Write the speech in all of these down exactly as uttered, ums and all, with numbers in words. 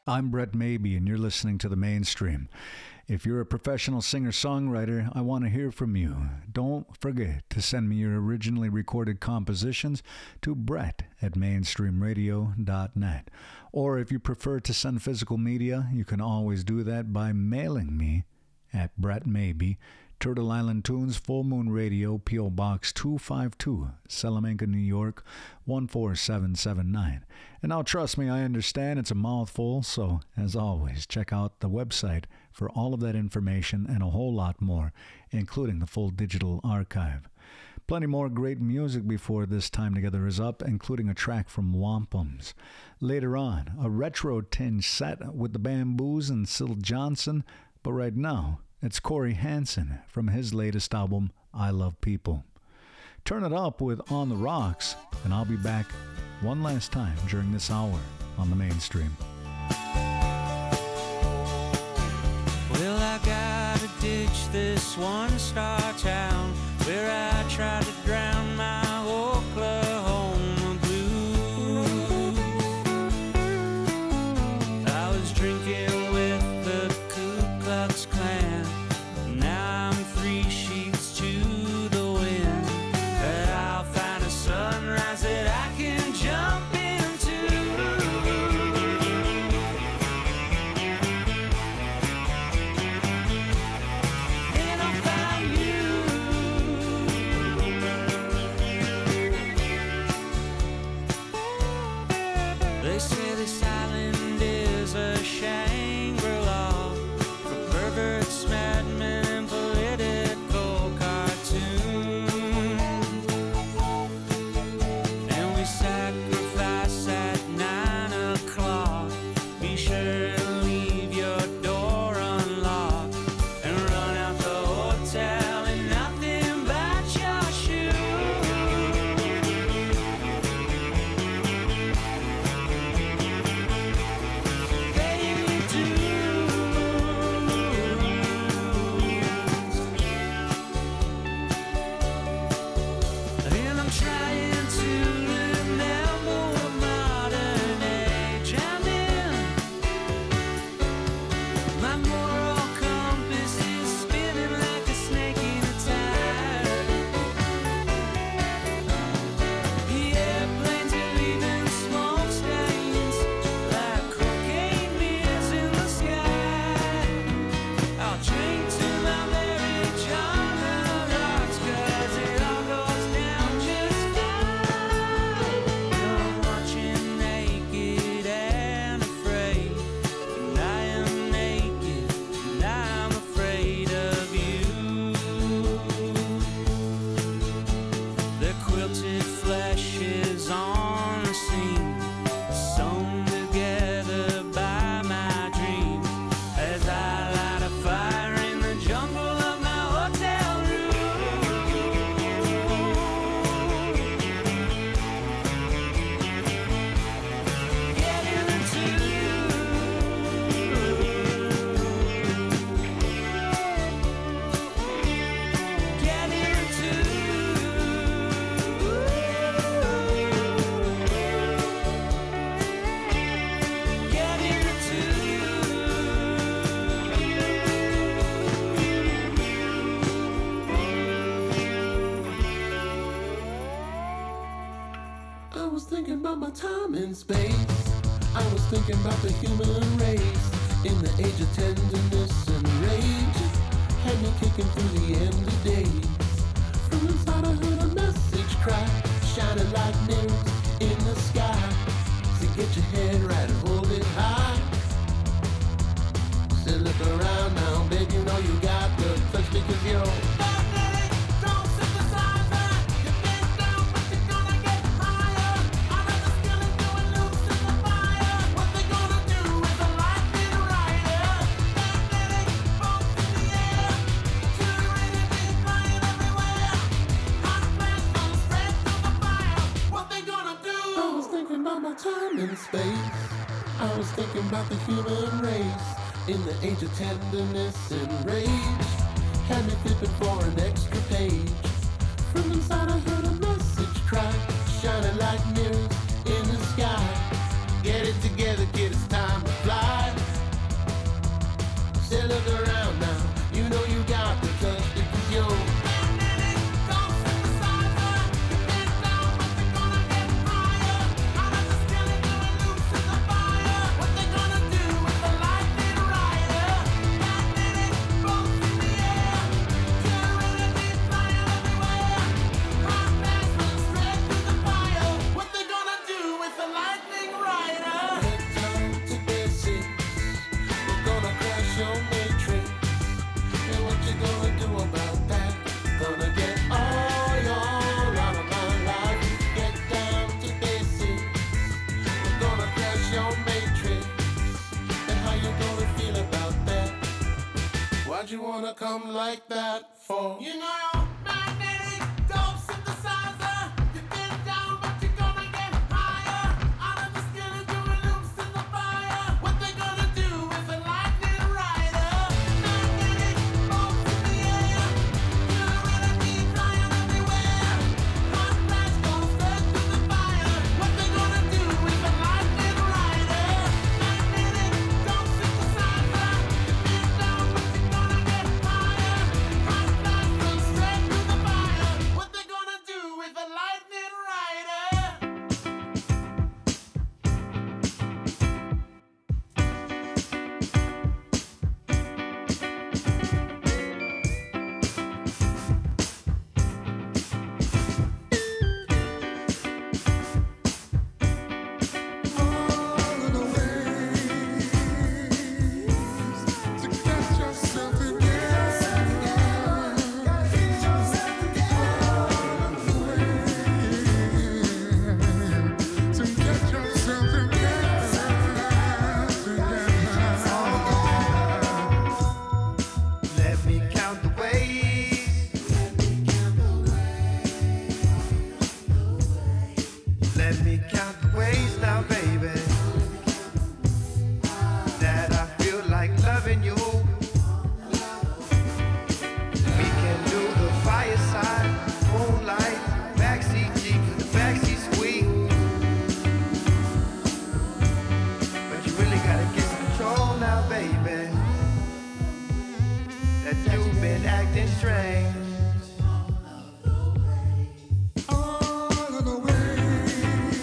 I'm Brett Maybe, and you're listening to The Mainstream. If you're a professional singer-songwriter, I want to hear from you. Don't forget to send me your originally recorded compositions to Brett at mainstream radio dot net. Or if you prefer to send physical media, you can always do that by mailing me at Brett Maybe, Turtle Island Tunes, Full Moon Radio, P O. Box two five two, Salamanca, New York, one four seven seven nine. And now, trust me, I understand it's a mouthful, so as always, check out the website for all of that information and a whole lot more, including the full digital archive. Plenty more great music before this time together is up, including a track from Wampums. Later on, a retro tinge set with the Bamboos and Syl Johnson, but right now, it's Corey Hansen from his latest album, I Love People. Turn it up with On the Rocks, and I'll be back one last time during this hour on The Mainstream. Well, I gotta ditch this one-star town where I tried to drown my Oklahoma blues. I was drinking with the Ku Klux Klan. Now I'm three sheets to the wind, but I'll find a sunrise that I can jump into. Then I'll find you. They say this island is a Shangri-La for perverts, madmen, and political cartoons. And we sacrifice at nine o'clock. Be sure to leave your door unlocked and run out the hotel in nothing but your shoes. Paying your dues. And I'm trying to remember what modern age I'm in. My moral compass is spinning like a snake in a tire. The airplanes are leaving smoke stains like cocaine mirrors in the sky. I'll drink to my marriage on the rocks, 'cause it all goes down just fine. I'm watching naked and afraid, and I am naked and I'm afraid of you. The quilted flesh is on the scene, sewn together by my dreams, as I light a fire in the jungle of my hotel room. Getting into you. Getting into Getting into I was thinking about my time in space. I was thinking about the human race in the age of tenderness and rage. Had me kicking through the end of days. From inside I heard a message cry, shining like mirrors in the sky. So get your head right and hold it high. Said look around now, babe, you know you got the touch because you're I was thinking about my time in space. I was thinking about the human race in the age of tenderness and rage. Had me flipping for an extra page. From inside I heard a message cry, shining like mirrors in the sky. Get it together, kid, it's time to fly. look around now. You know you got the touch to keep your magnetic don't synthesizer. You get down, but they're gonna get higher. Out of the skeleton and loose in the fire. What they gonna do with the lightning rider? Magnetic bolts in the air. Serenity flying everywhere. Hot fast run straight through the fire. What they gonna do with the lightning rider? Get down to basics. We're gonna crash your matrix. And what you gonna do about that? Gonna get all your out of my life. Get down to basics. We're gonna crash your matrix. And how you gonna feel about that? Why'd you wanna come like that for? You know your magnetic dope synthesizer. You get down, but you're gonna get higher. Out of the skeleton and loose in the fire. What they gonna do with the lightning rider? Magnetic bolts in the air. Serenity flying everywhere. Hot flash goes straight through the fire. What they gonna do with the lightning rider? Magnetic dope synthesizer. You get down, but you're gonna get higher. Hot flash goes straight through the fire. What they gonna do with the lightning rider? Let me count the ways. Let me count the ways now, baby, that I feel like loving you. We can do the fireside, moonlight, backseat Jeep with the backseat squeak. But you really gotta get control now, baby, that you've been acting strange. All of the ways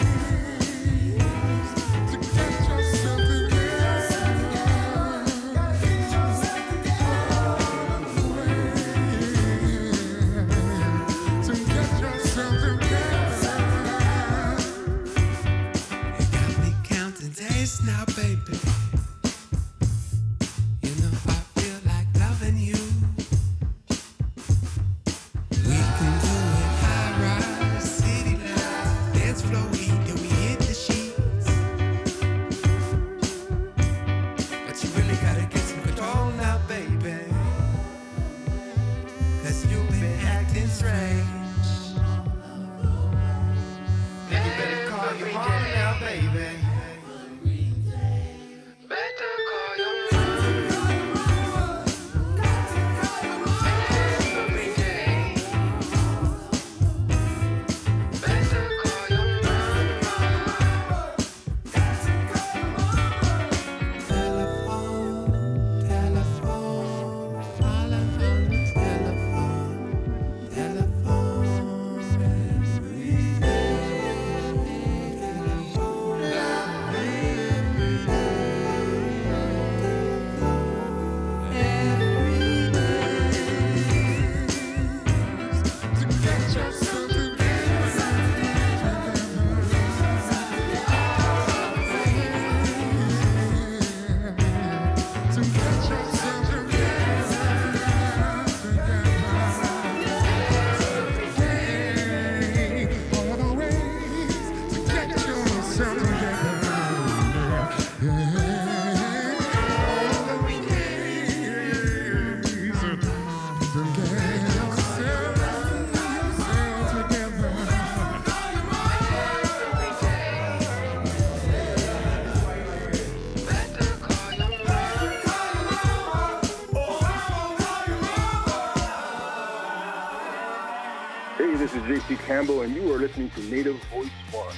to get yourself together. Gotta get yourself together. All of the ways to get yourself together. You got me counting days now, baby. You know I feel like loving you. We can do it high rise, city lights, dance floor heat, then we hit the sheets. But you really gotta get some control now, baby, 'cause you've been acting strange. Then you better call your mom now, baby. Better call your mom. Every day. Better call your mama. Telephone, telephone, calling from the telephone, telephone. Every day, telephone. This is J C Campbell, and you are listening to Native Voice One.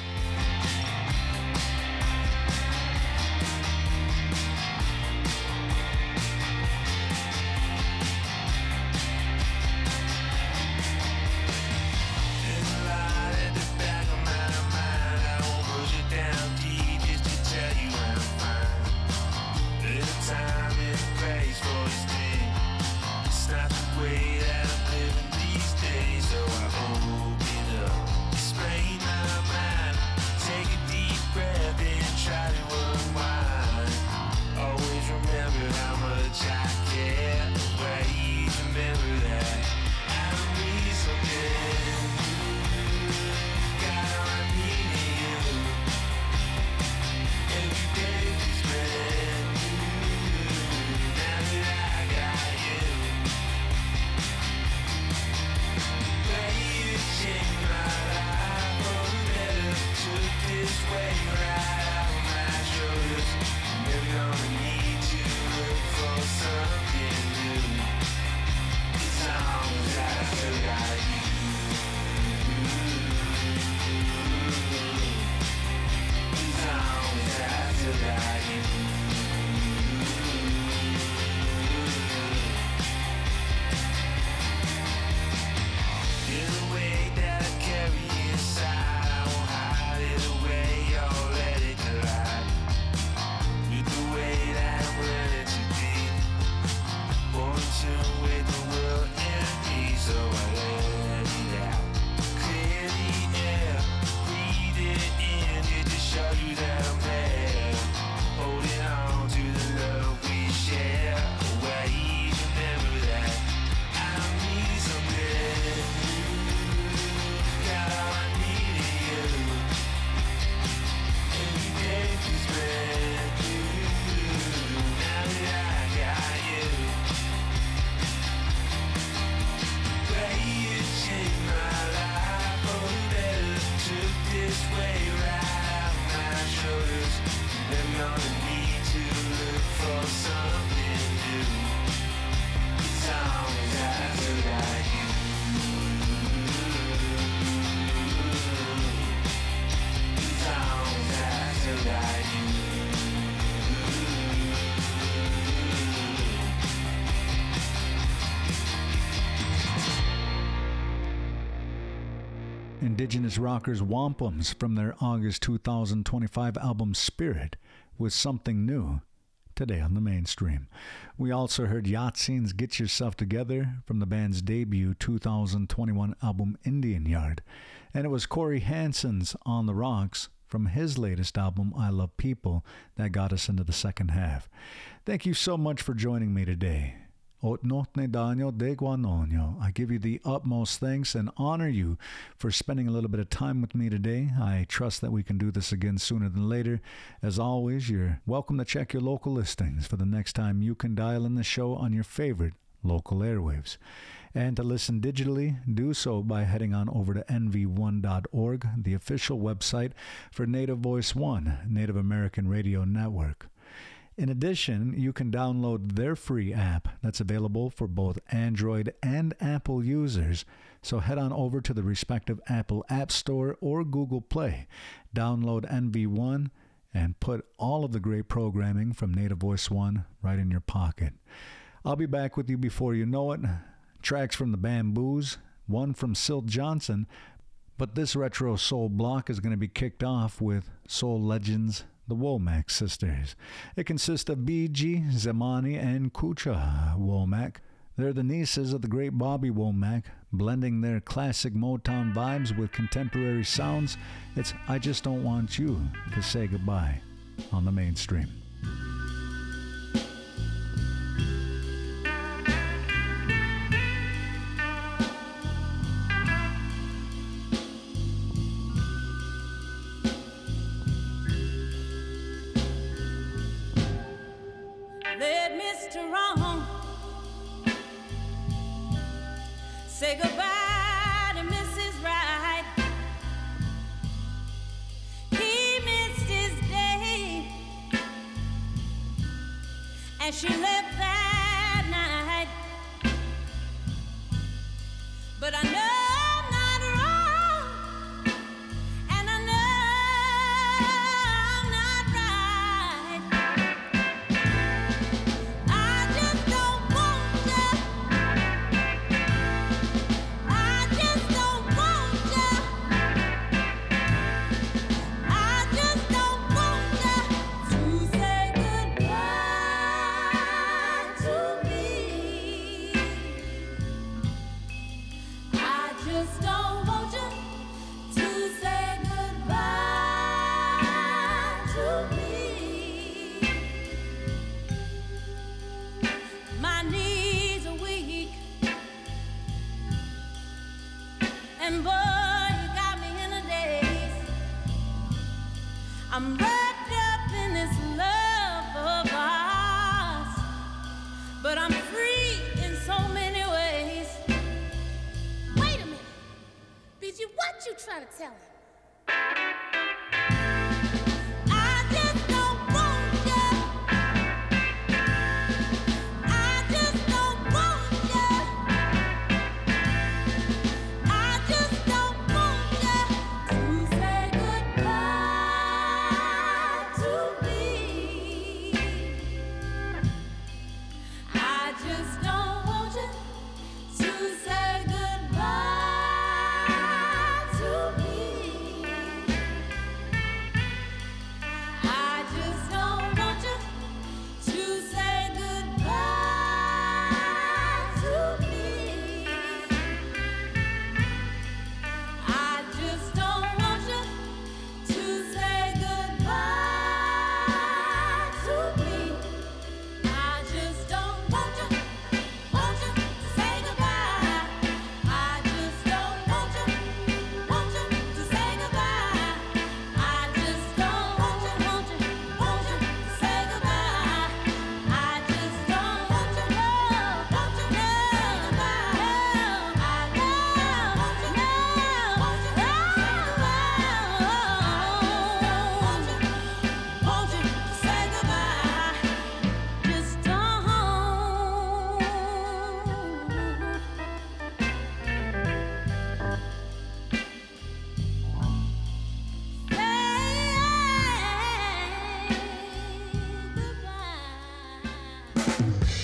Indigenous rockers Wampums from their August two thousand twenty-five album Spirit with Something New, today on the Mainstream. We also heard Yahtzeens Get Yourself Together from the band's debut two thousand twenty-one album Indian Yard. And it was Corey Hansen's On the Rocks from his latest album I Love People that got us into the second half. Thank you so much for joining me today. Otnotne Daniel Deguanonio. I give you the utmost thanks and honor you for spending a little bit of time with me today. I trust that we can do this again sooner than later. As always, you're welcome to check your local listings for the next time you can dial in the show on your favorite local airwaves. And to listen digitally, do so by heading on over to N V one dot org, the official website for Native Voice One, Native American Radio Network. In addition, you can download their free app that's available for both Android and Apple users. So head on over to the respective Apple App Store or Google Play. Download N V one and put all of the great programming from Native Voice One right in your pocket. I'll be back with you before you know it. Tracks from the Bamboos, one from Silt Johnson, but this retro soul block is going to be kicked off with soul legends, the Womack Sisters. It consists of B G, Zamani, and Kucha Womack. They're the nieces of the great Bobby Womack, blending their classic Motown vibes with contemporary sounds. It's I Just Don't Want You to Say Goodbye on the Mainstream. Let Mister Wrong say goodbye to Missus Right. He missed his day, and she left that night. But I know I'm not wrong, and I know I'm not right. I just don't want you. I just don't want you. I just don't want you to say goodbye to me. I just don't want you to say goodbye to me. My knees are weak, and boy, you got me in a daze. I'm wrapped up in this love of ours, but I'm free in so many ways. Wait a minute. B G, what you trying to tell him? I just don't want you. I just don't want you. I just don't want you to say goodbye to me. I just don't want you to say goodbye to me. I just don't want you to say goodbye to me. I just don't want you to say goodbye to me. I just don't want you, want you to say goodbye. I just don't want you, want you to say goodbye. I just don't want you, want you, want you to say goodbye. I just don't want you, love, want you to say goodbye. I love, want you, love, want you to say goodbye. Want you, want you to say goodbye. Just don't. Say goodbye.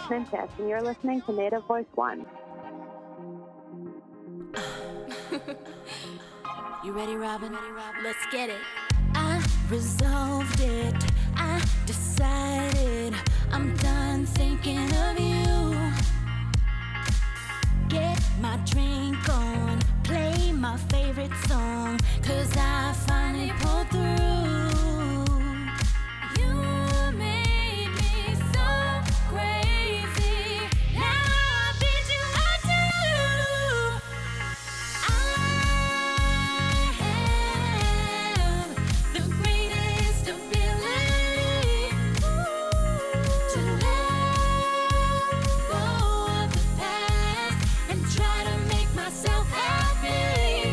Princess, and you're listening to Native Voice One. You ready, Robin? Let's get it. I resolved it. I decided I'm done thinking of you. Get my drink on, play my favorite song, 'cause I finally pulled through. You made me so crazy. Now I bid you adieu. I have the greatest ability to let go of the past and try to make myself happy.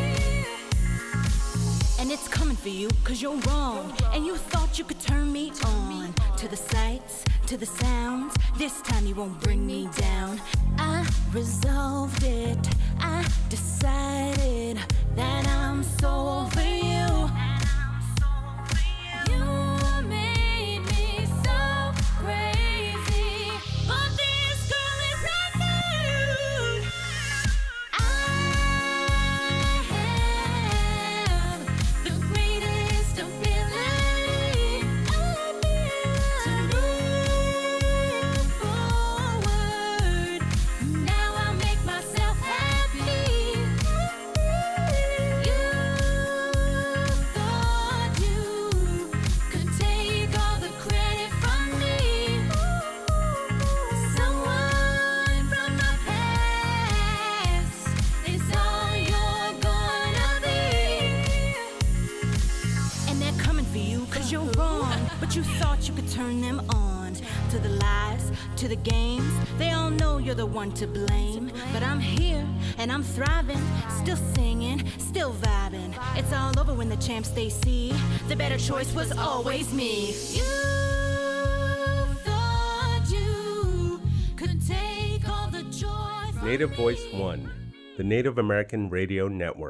And it's coming for you, 'cause you're wrong. And you thought you could turn me on to the sights, to the sounds. This time you won't bring me down. I resolved it. I decided that I'm so over you. You made me so crazy, but this girl is not new. I have the greatest ability to move forward. Now I'll make myself happy. You thought you could take all the credit from me. Someone from my past is all you're gonna be. And they're coming for you, 'cause you're wrong. But you thought you could turn them on to the lies, to the games. They all know you're the one to blame. But I'm here and I'm thriving, still singing, still vibing. It's all over when the champs they see. The better choice was always me. You thought you could take all the joy from Native me. Voice One, the Native American Radio Network.